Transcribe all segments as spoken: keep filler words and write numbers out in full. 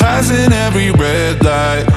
passing every red light.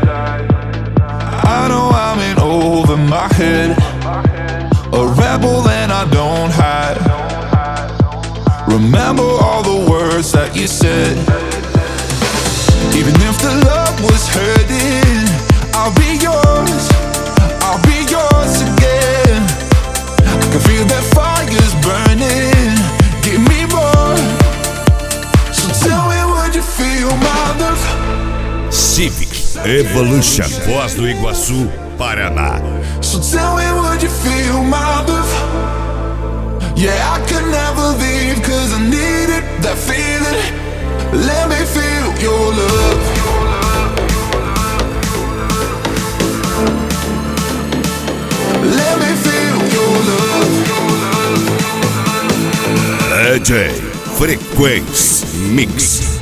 I know I'm in over my head, a rebel and I don't hide. Remember all the words that you said. Even if the love was hurting, I'll be yours, I'll be yours again. I can feel that fire's burning, give me more. So tell me, would you feel my love? Civic Evolution, Foz do Iguaçu, Paraná. So tell me, would you feel my love? Yeah, I could never leave, cause I needed that feeling. Let me feel your love. Let me feel your love. D J Frequência Mix.